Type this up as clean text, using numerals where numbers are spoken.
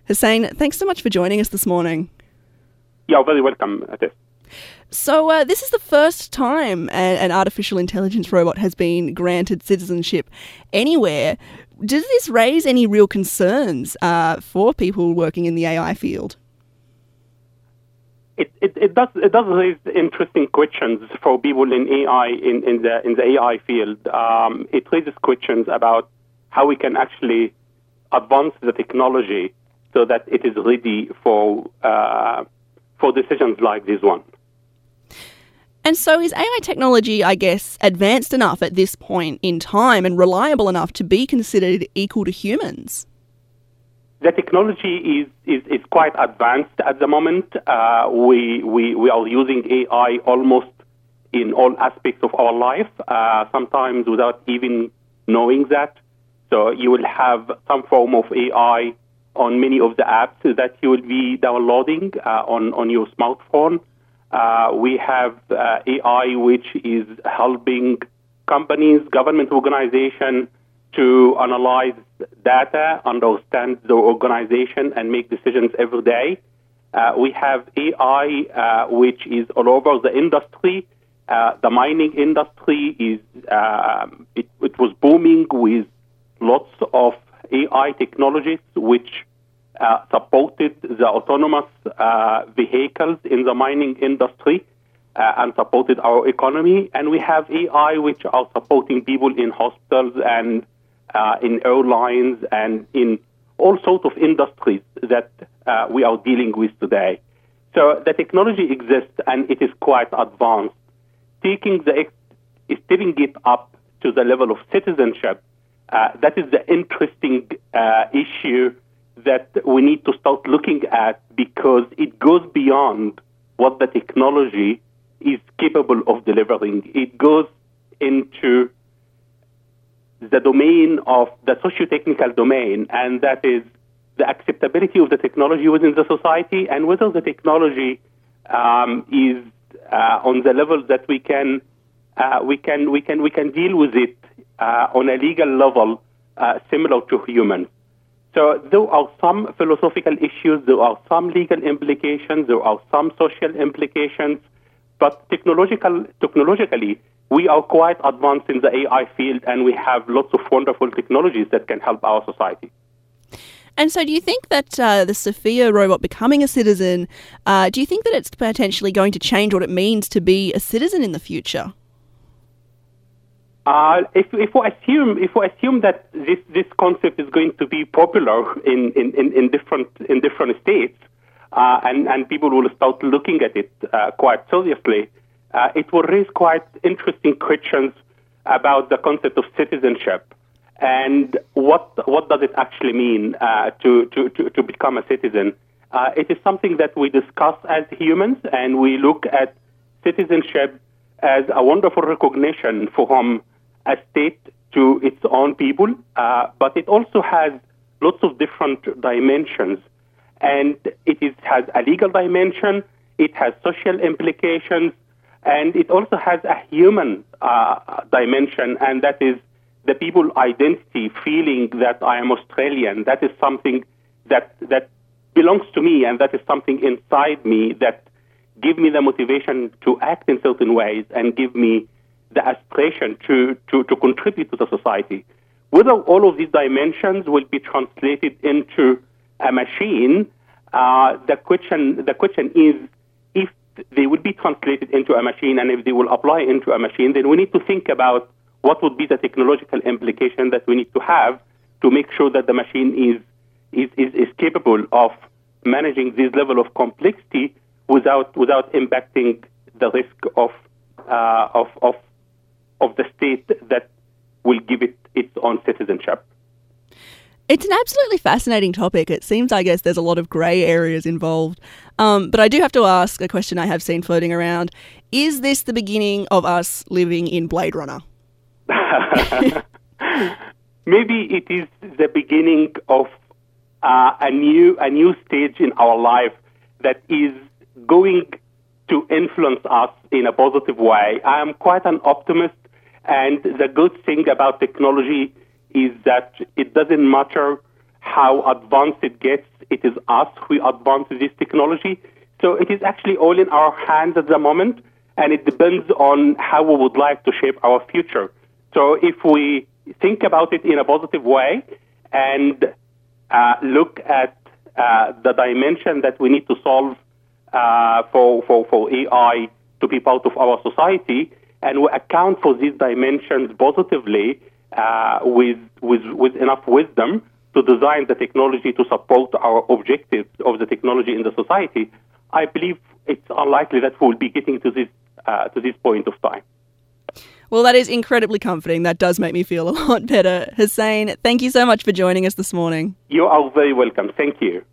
Hussein, thanks so much for joining us this morning. You're very welcome, Atif. So this is the first time an artificial intelligence robot has been granted citizenship anywhere. Does this raise any real concerns for people working in the AI field? It does raise interesting questions for people in AI in the AI field. It raises questions about how we can actually advance the technology so that it is ready for decisions like this one. And so is AI technology, I guess, advanced enough at this point in time and reliable enough to be considered equal to humans? The technology is quite advanced at the moment. We are using AI almost in all aspects of our life, sometimes without even knowing that. So you will have some form of AI on many of the apps that you will be downloading on your smartphone. We have AI which is helping companies, government organizations to analyze data, understand the organization, and make decisions every day. We have AI which is all over the industry. The mining industry it was booming with lots of AI technologies which supported the autonomous vehicles in the mining industry and supported our economy. And we have AI which are supporting people in hospitals and in airlines and in all sorts of industries that we are dealing with today. So the technology exists and it is quite advanced. Taking it up to the level of citizenship, that is the interesting issue that we need to start looking at, because it goes beyond what the technology is capable of delivering. It goes into the domain of the socio-technical domain, and that is the acceptability of the technology within the society and whether the technology is on the level that we can deal with it on a legal level similar to humans. So there are some philosophical issues, there are some legal implications, there are some social implications, but technologically, we are quite advanced in the AI field, and we have lots of wonderful technologies that can help our society. And so do you think that the Sophia robot becoming a citizen, do you think that it's potentially going to change what it means to be a citizen in the future? If we assume that this concept is going to be popular in different states, and people will start looking at it quite seriously, it will raise quite interesting questions about the concept of citizenship and what does it actually mean to become a citizen. It is something that we discuss as humans, and we look at citizenship as a wonderful recognition from a state to its own people, but it also has lots of different dimensions. And it has a legal dimension, it has social implications, and it also has a human dimension, and that is the people identity, feeling that I am Australian. That is something that belongs to me, and that is something inside me that give me the motivation to act in certain ways and give me the aspiration to contribute to the society. Whether all of these dimensions will be translated into a machine, the question is, if they will be translated into a machine and if they will apply into a machine, then we need to think about what would be the technological implication that we need to have to make sure that the machine is capable of managing this level of complexity without impacting the risk of the state that will give it its own citizenship. It's an absolutely fascinating topic. It seems, I guess, there's a lot of grey areas involved. But I do have to ask a question I have seen floating around. Is this the beginning of us living in Blade Runner? Maybe it is the beginning of a new stage in our life that is going to influence us in a positive way. I am quite an optimist, and the good thing about technology is that it doesn't matter how advanced it gets, it is us who advance this technology. So it is actually all in our hands at the moment, and it depends on how we would like to shape our future. So if we think about it in a positive way and look at the dimension that we need to solve for AI to be part of our society, and we account for these dimensions positively with enough wisdom to design the technology to support our objectives of the technology in the society, I believe it's unlikely that we'll be getting to this point of time. Well, that is incredibly comforting. That does make me feel a lot better. Hussein, thank you so much for joining us this morning. You are very welcome. Thank you.